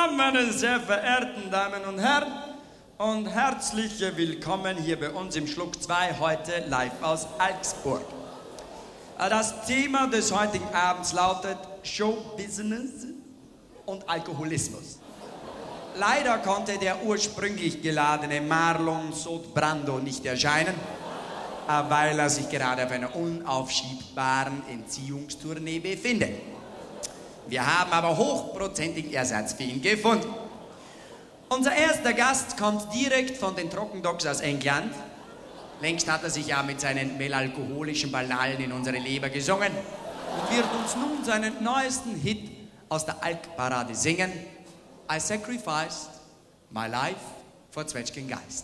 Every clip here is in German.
Abend, meine sehr verehrten Damen und Herren, und herzlich willkommen hier bei uns im Schluck 2, heute live aus Augsburg. Das Thema des heutigen Abends lautet Showbusiness und Alkoholismus. Leider konnte der ursprünglich geladene Marlon Sodbrando nicht erscheinen, weil er sich gerade auf einer unaufschiebbaren Entziehungstournee befindet. Wir haben aber hochprozentigen Ersatz für ihn gefunden. Unser erster Gast kommt direkt von den Trockendogs aus England. Längst hat er sich ja mit seinen melancholischen Balladen in unsere Leber gesungen und wird uns nun seinen neuesten Hit aus der Alkparade singen: I sacrificed my life for Zwetschgengeist.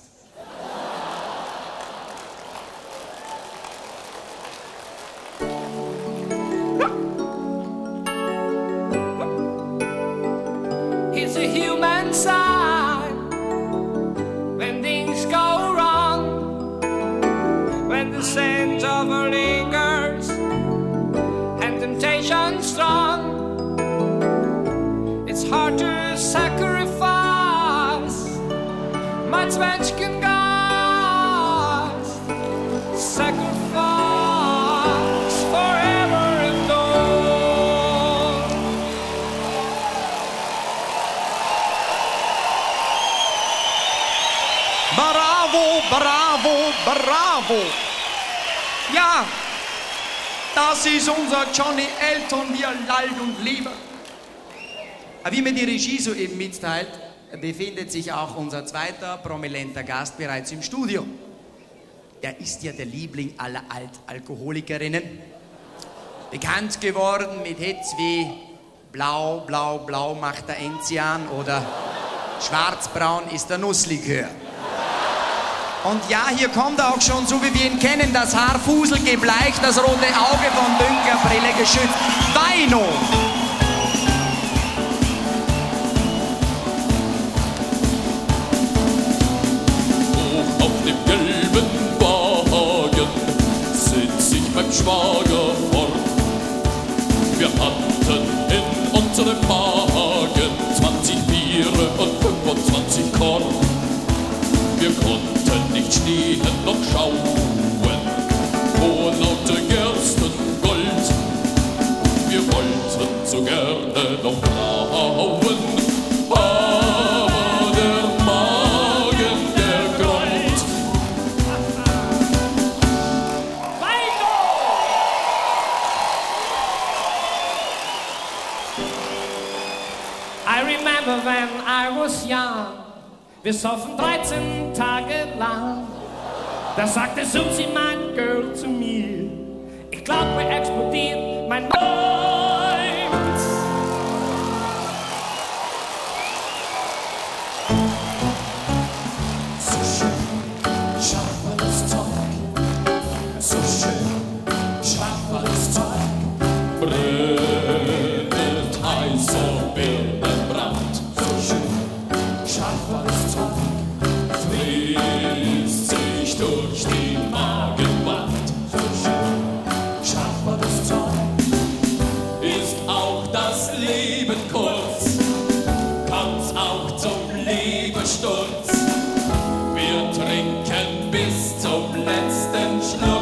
It's a human sign when things go wrong, when the scent of her lingers and temptation strong. It's hard to sacrifice my Zwetschgengeist. Sacrifice forever and all. Bravo, bravo, bravo! Ja, das ist unser Johnny Elton, wie er lallt und lieber. Wie mir die Regie soeben mitteilt, befindet sich auch unser zweiter prominenter Gast bereits im Studio. Er ist ja der Liebling aller Altalkoholikerinnen. Bekannt geworden mit Hits wie Blau, Blau, Blau macht der Enzian oder Schwarzbraun ist der Nusslikör. Und ja, hier kommt er auch schon, so wie wir ihn kennen, das Haarfusel gebleicht, das rote Auge von Dünkerbrille geschützt. Weino! Auf dem gelben Wagen sitz ich beim Schwager fort. Wir hatten in unserem Magen 20 Biere und 25 Korn. Wir konnten nicht stehen noch schauen, vor lauter Gerstengold. Wir wollten so gerne noch brauen, aber der Magen, der grollt. I remember when I was young. Wir soffen 13 Tage lang. Da sagte Susi, mein Girl, zu mir: Ich glaub, mir explodiert mein Mind. So schön, scharfes Zeug. So schön, scharfes Zeug. Brennt heißer Birnenbrand. So schön, scharfes Zeug. Frisst sich durch die Magenwand. So schön, scharfes Zeug. Ist auch das Leben kurz, kommt's auch zum Liebessturz. Wir trinken bis zum letzten Schluck.